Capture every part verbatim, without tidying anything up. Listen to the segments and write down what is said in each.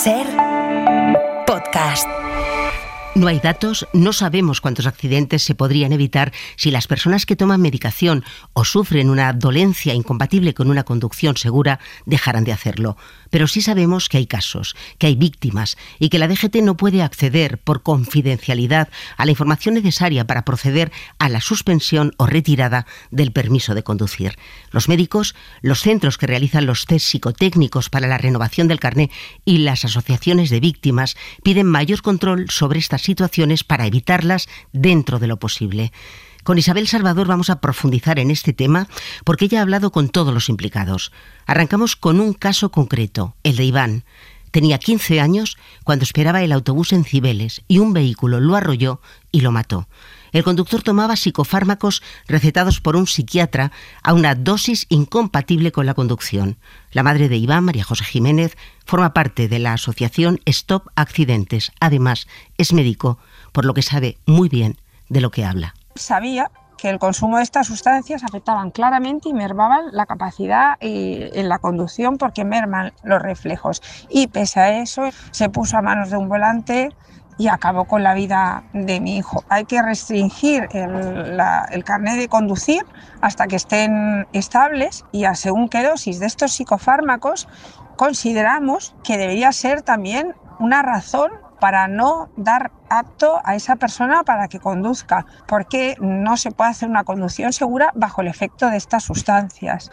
Ser podcast. No hay datos, no sabemos cuántos accidentes se podrían evitar si las personas que toman medicación o sufren una dolencia incompatible con una conducción segura dejaran de hacerlo. Pero sí sabemos que hay casos, que hay víctimas y que la D G T no puede acceder por confidencialidad a la información necesaria para proceder a la suspensión o retirada del permiso de conducir. Los médicos, los centros que realizan los test psicotécnicos para la renovación del carné y las asociaciones de víctimas piden mayor control sobre estas situaciones para evitarlas dentro de lo posible. Con Isabel Salvador vamos a profundizar en este tema porque ella ha hablado con todos los implicados. Arrancamos con un caso concreto, el de Iván. Tenía quince años cuando esperaba el autobús en Cibeles y un vehículo lo arrolló y lo mató. El conductor tomaba psicofármacos recetados por un psiquiatra a una dosis incompatible con la conducción. La madre de Iván, María José Jiménez, forma parte de la asociación Stop Accidentes. Además, es médico, por lo que sabe muy bien de lo que habla. Sabía que el consumo de estas sustancias afectaban claramente y mermaban la capacidad eh, en la conducción porque merman los reflejos. Y pese a eso, se puso a manos de un volante y acabó con la vida de mi hijo. Hay que restringir el, la, el carnet de conducir hasta que estén estables y a según qué dosis de estos psicofármacos consideramos que debería ser también una razón para no dar apto a esa persona para que conduzca, porque no se puede hacer una conducción segura bajo el efecto de estas sustancias.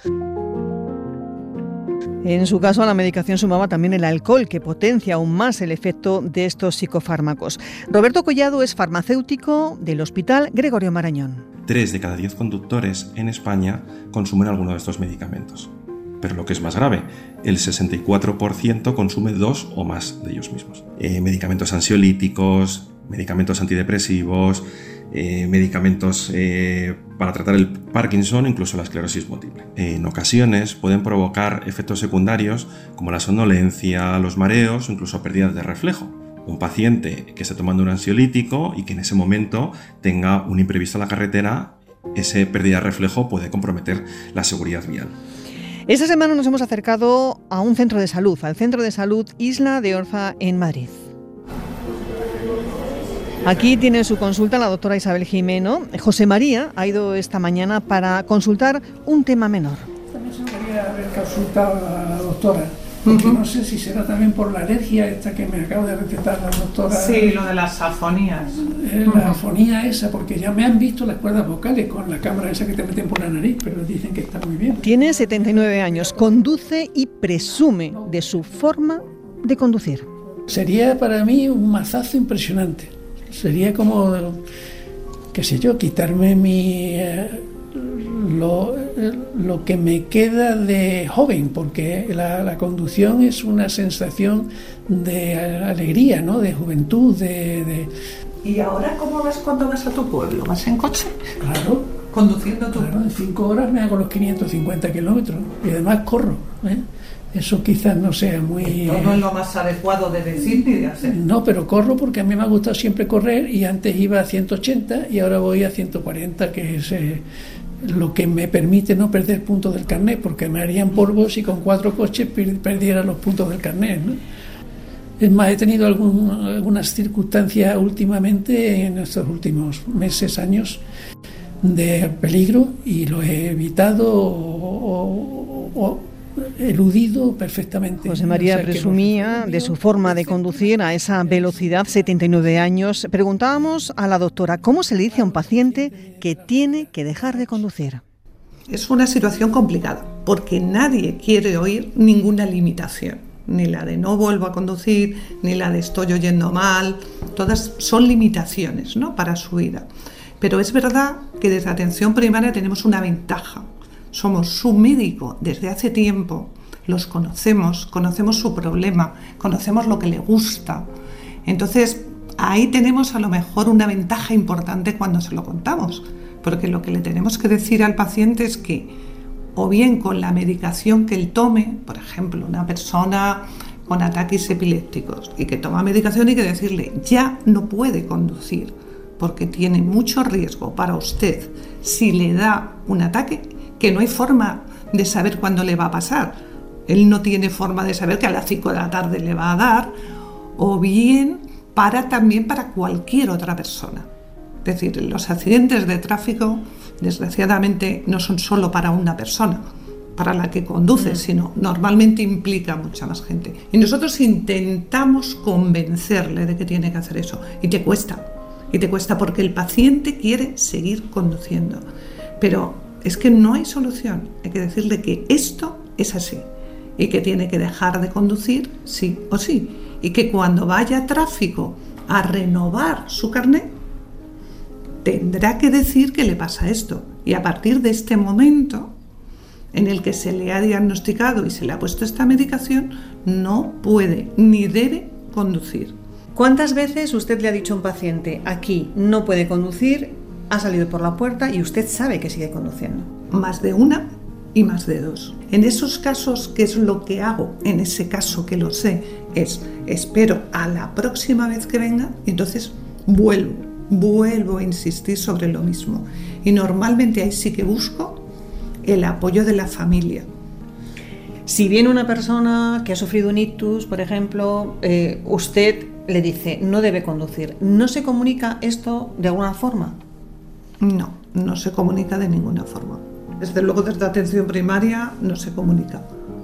En su caso, a la medicación sumaba también el alcohol, que potencia aún más el efecto de estos psicofármacos. Roberto Collado es farmacéutico del Hospital Gregorio Marañón. Tres de cada diez conductores en España consumen alguno de estos medicamentos. Pero lo que es más grave, el sesenta y cuatro por ciento consume dos o más de ellos mismos. Eh, medicamentos ansiolíticos, medicamentos antidepresivos, eh, medicamentos eh, para tratar el Parkinson, incluso la esclerosis múltiple. Eh, en ocasiones pueden provocar efectos secundarios como la somnolencia, los mareos o incluso pérdidas de reflejo. Un paciente que esté tomando un ansiolítico y que en ese momento tenga un imprevisto en la carretera, esa pérdida de reflejo puede comprometer la seguridad vial. Esta semana nos hemos acercado a un centro de salud, al Centro de Salud Isla de Orza en Madrid. Aquí tiene su consulta la doctora Isabel Jimeno. José María ha ido esta mañana para consultar un tema menor. También se debería haber consultado a la doctora, porque uh-huh. no sé si será también por la alergia esta que me acaba de recetar la doctora. Sí, lo de las afonías. Eh, la afonía esa, porque ya me han visto las cuerdas vocales con la cámara esa que te meten por la nariz, pero dicen que está muy bien. Tiene setenta y nueve años, conduce y presume de su forma de conducir. Sería para mí un mazazo impresionante. Sería como, qué sé yo, quitarme mi... Eh, Lo, lo que me queda de joven, porque la, la conducción es una sensación de alegría, ¿no? De juventud, de, de... ¿Y ahora cómo vas cuando vas a tu pueblo? ¿Vas en coche? Claro. ¿Conduciendo tú? Claro, en cinco horas me hago los quinientos cincuenta kilómetros y además corro, ¿eh? Eso quizás no sea muy... No, no es lo más adecuado de decir ni de hacer. No, pero corro porque a mí me ha gustado siempre correr y antes iba a ciento ochenta y ahora voy a ciento cuarenta, que es... Eh, lo que me permite no perder puntos del carnet, porque me harían polvo si con cuatro coches perdiera los puntos del carnet, ¿no? Es más, he tenido algún, algunas circunstancias últimamente, en estos últimos meses, años, de peligro y lo he evitado o, o, o eludido perfectamente. José María, o sea, presumía de su forma de conducir a esa velocidad, setenta y nueve años. Preguntábamos a la doctora, ¿cómo se le dice a un paciente que tiene que dejar de conducir? Es una situación complicada, porque nadie quiere oír ninguna limitación, ni la de no vuelvo a conducir, ni la de estoy oyendo mal, todas son limitaciones, ¿no?, para su vida. Pero es verdad que desde atención primaria tenemos una ventaja. Somos su médico desde hace tiempo, los conocemos, conocemos su problema, conocemos lo que le gusta. Entonces, ahí tenemos a lo mejor una ventaja importante cuando se lo contamos, porque lo que le tenemos que decir al paciente es que, o bien con la medicación que él tome, por ejemplo, una persona con ataques epilépticos y que toma medicación, hay que decirle, ya no puede conducir, porque tiene mucho riesgo para usted si le da un ataque, que no hay forma de saber cuándo le va a pasar, él no tiene forma de saber que a las cinco de la tarde le va a dar, o bien para también para cualquier otra persona. Es decir, los accidentes de tráfico, desgraciadamente, no son solo para una persona, para la que conduce, sino normalmente implica mucha más gente. Y nosotros intentamos convencerle de que tiene que hacer eso. Y te cuesta. Y te cuesta porque el paciente quiere seguir conduciendo. Pero es que no hay solución. Hay que decirle que esto es así. Y que tiene que dejar de conducir sí o sí. Y que cuando vaya a tráfico a renovar su carnet, tendrá que decir que le pasa esto. Y a partir de este momento en el que se le ha diagnosticado y se le ha puesto esta medicación, no puede ni debe conducir. ¿Cuántas veces usted le ha dicho a un paciente, aquí no puede conducir, ha salido por la puerta y usted sabe que sigue conduciendo? Más de una y más de dos. En esos casos, ¿qué es lo que hago? En ese caso que lo sé, es espero a la próxima vez que venga y entonces vuelvo, vuelvo a insistir sobre lo mismo. Y normalmente ahí sí que busco el apoyo de la familia. Si viene una persona que ha sufrido un ictus, por ejemplo, eh, usted le dice no debe conducir, ¿no se comunica esto de alguna forma? No, no se comunica de ninguna forma. Desde luego desde atención primaria no se comunica.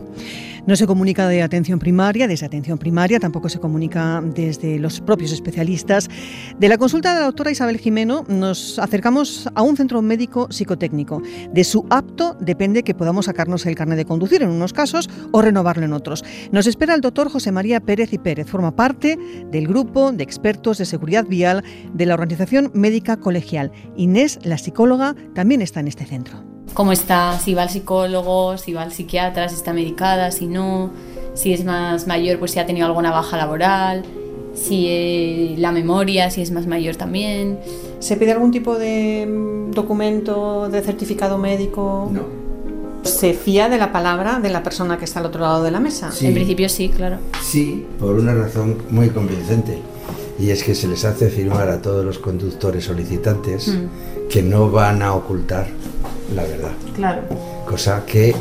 No se comunica de atención primaria, desde atención primaria, tampoco se comunica desde los propios especialistas. De la consulta de la doctora Isabel Gimeno nos acercamos a un centro médico psicotécnico. De su apto depende que podamos sacarnos el carnet de conducir en unos casos o renovarlo en otros. Nos espera el doctor José María Pérez y Pérez. Forma parte del grupo de expertos de seguridad vial de la Organización Médica Colegial. Inés, la psicóloga, también está en este centro. ¿Cómo está? Si va al psicólogo, si va al psiquiatra, si está medicada, si no, si es más mayor, pues si ha tenido alguna baja laboral, si eh, la memoria, si es más mayor también. ¿Se pide algún tipo de documento, de certificado médico? No. ¿Se fía de la palabra de la persona que está al otro lado de la mesa? Sí. En principio sí, claro. Sí, por una razón muy convincente. Y es que se les hace firmar a todos los conductores solicitantes mm. que no van a ocultar la verdad. Claro. Cosa que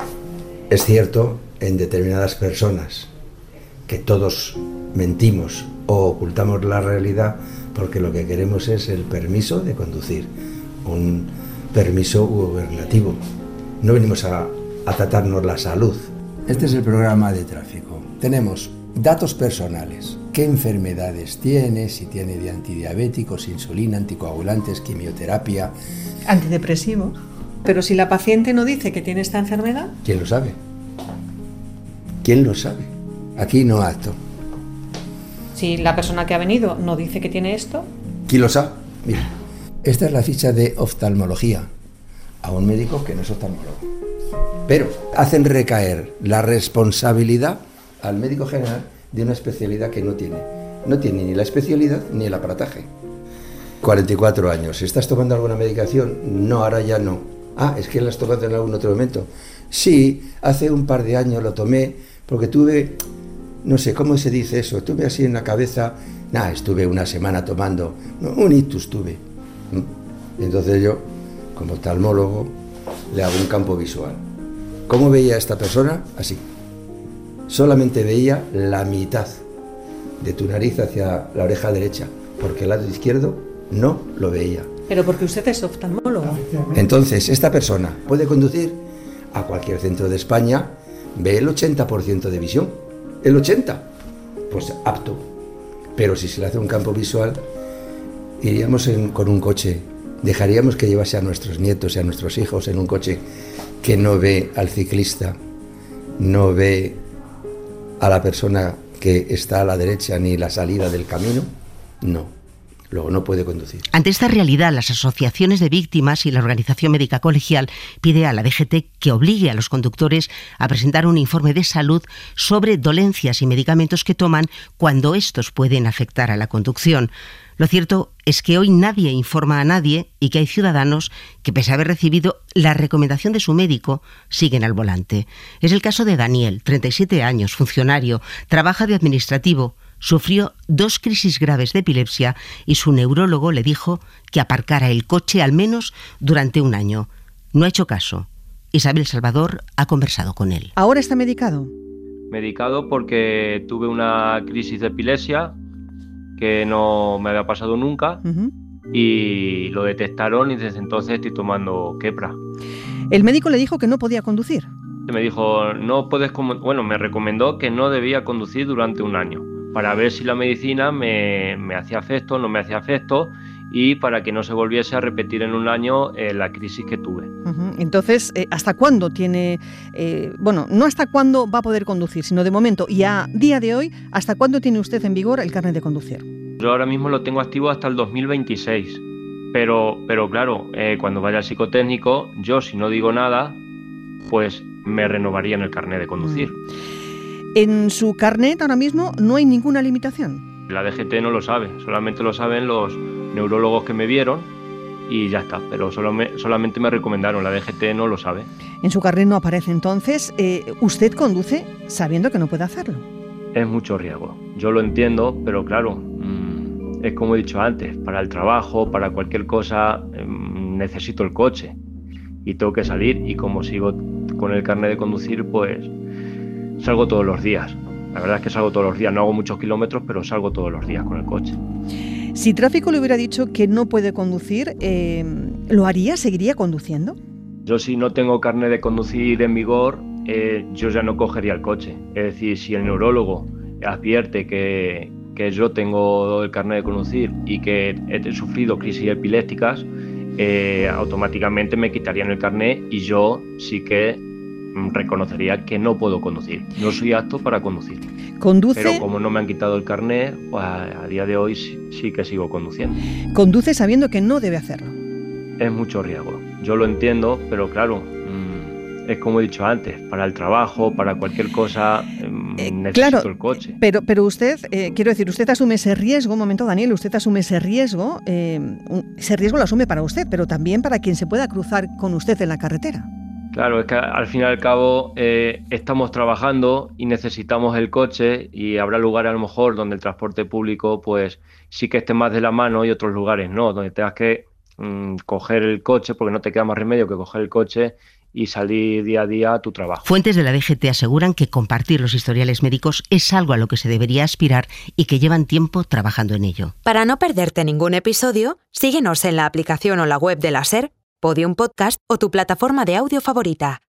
es cierto en determinadas personas, que todos mentimos o ocultamos la realidad porque lo que queremos es el permiso de conducir, un permiso gubernativo. No venimos a, a tratarnos la salud. Este es el programa de tráfico. Tenemos datos personales. ¿Qué enfermedades tiene? Si tiene de antidiabéticos, insulina, anticoagulantes, quimioterapia. Antidepresivo. Pero si la paciente no dice que tiene esta enfermedad... ¿Quién lo sabe? ¿Quién lo sabe? Aquí no acto. Si la persona que ha venido no dice que tiene esto... ¿Quién lo sabe? Mira, esta es la ficha de oftalmología a un médico que no es oftalmólogo. Pero hacen recaer la responsabilidad al médico general de una especialidad que no tiene. No tiene ni la especialidad ni el aparataje. cuarenta y cuatro años. ¿Estás tomando alguna medicación? No, ahora ya no. Ah, ¿es que la has tomado en algún otro momento? Sí, hace un par de años lo tomé porque tuve, no sé, ¿cómo se dice eso? Tuve así en la cabeza, nada, estuve una semana tomando, no, un ictus tuve. Y entonces yo, como oftalmólogo, le hago un campo visual. ¿Cómo veía a esta persona? Así. Solamente veía la mitad de tu nariz hacia la oreja derecha, porque el lado izquierdo no lo veía. Pero porque usted es oftalmólogo. Entonces, esta persona puede conducir a cualquier centro de España, ve el ochenta por ciento de visión. El ochenta por ciento, pues apto. Pero si se le hace un campo visual, iríamos en, con un coche, dejaríamos que llevase a nuestros nietos y a nuestros hijos en un coche que no ve al ciclista, no ve a la persona que está a la derecha ni la salida del camino. No. Luego no puede conducir. Ante esta realidad, las asociaciones de víctimas y la Organización Médica Colegial pide a la D G T que obligue a los conductores a presentar un informe de salud sobre dolencias y medicamentos que toman cuando estos pueden afectar a la conducción. Lo cierto es que hoy nadie informa a nadie y que hay ciudadanos que, pese a haber recibido la recomendación de su médico, siguen al volante. Es el caso de Daniel, treinta y siete años, funcionario, trabaja de administrativo. Sufrió dos crisis graves de epilepsia y su neurólogo le dijo que aparcara el coche al menos durante un año. No ha hecho caso Isabel Salvador ha conversado con él. ¿Ahora está medicado? Medicado porque tuve una crisis de epilepsia que no me había pasado nunca. Uh-huh. Y lo detectaron y desde entonces estoy tomando Keppra. ¿El médico le dijo que no podía conducir? Me dijo, no puedes, bueno, me recomendó que no debía conducir durante un año para ver si la medicina me, me hacía efecto, no me hacía efecto y para que no se volviese a repetir en un año eh, la crisis que tuve. Uh-huh. Entonces, eh, ¿hasta cuándo tiene, eh, bueno, no hasta cuándo va a poder conducir, sino de momento y a día de hoy, ¿hasta cuándo tiene usted en vigor el carnet de conducir? Yo ahora mismo lo tengo activo hasta el dos mil veintiséis, pero, pero claro, eh, cuando vaya al psicotécnico, yo si no digo nada, pues me renovaría en el carnet de conducir. En su carnet ahora mismo no hay ninguna limitación. La D G T no lo sabe, solamente lo saben los neurólogos que me vieron y ya está, pero solo me, solamente me recomendaron, la D G T no lo sabe. En su carnet no aparece entonces, eh, ¿usted conduce sabiendo que no puede hacerlo? Es mucho riesgo, yo lo entiendo, pero claro, mmm, es como he dicho antes, para el trabajo, para cualquier cosa, mmm, necesito el coche y tengo que salir y como sigo con el carnet de conducir, pues salgo todos los días. La verdad es que salgo todos los días, no hago muchos kilómetros, pero salgo todos los días con el coche. Si tráfico le hubiera dicho que no puede conducir, eh, ¿lo haría? ¿Seguiría conduciendo? Yo si no tengo carnet de conducir en vigor, eh, yo ya no cogería el coche. Es decir, si el neurólogo advierte que, que yo tengo el carnet de conducir y que he sufrido crisis epilépticas, eh, automáticamente me quitarían el carnet y yo sí que reconocería que no puedo conducir. No soy apto para conducir. ¿Conduce? Pero como no me han quitado el carnet, pues a, a día de hoy sí, sí que sigo conduciendo. ¿Conduce sabiendo que no debe hacerlo? Es mucho riesgo. Yo lo entiendo, pero claro, mmm, es como he dicho antes, para el trabajo, para cualquier cosa, mmm, eh, necesito claro, el coche. Pero, pero usted, eh, quiero decir, usted asume ese riesgo, un momento Daniel, usted asume ese riesgo, eh, ese riesgo lo asume para usted, pero también para quien se pueda cruzar con usted en la carretera. Claro, es que al fin y al cabo eh, estamos trabajando y necesitamos el coche y habrá lugares a lo mejor donde el transporte público pues sí que esté más de la mano y otros lugares no, donde tengas que mmm, coger el coche porque no te queda más remedio que coger el coche y salir día a día a tu trabajo. Fuentes de la D G T aseguran que compartir los historiales médicos es algo a lo que se debería aspirar y que llevan tiempo trabajando en ello. Para no perderte ningún episodio, síguenos en la aplicación o la web de la SER, Podium Podcast o tu plataforma de audio favorita.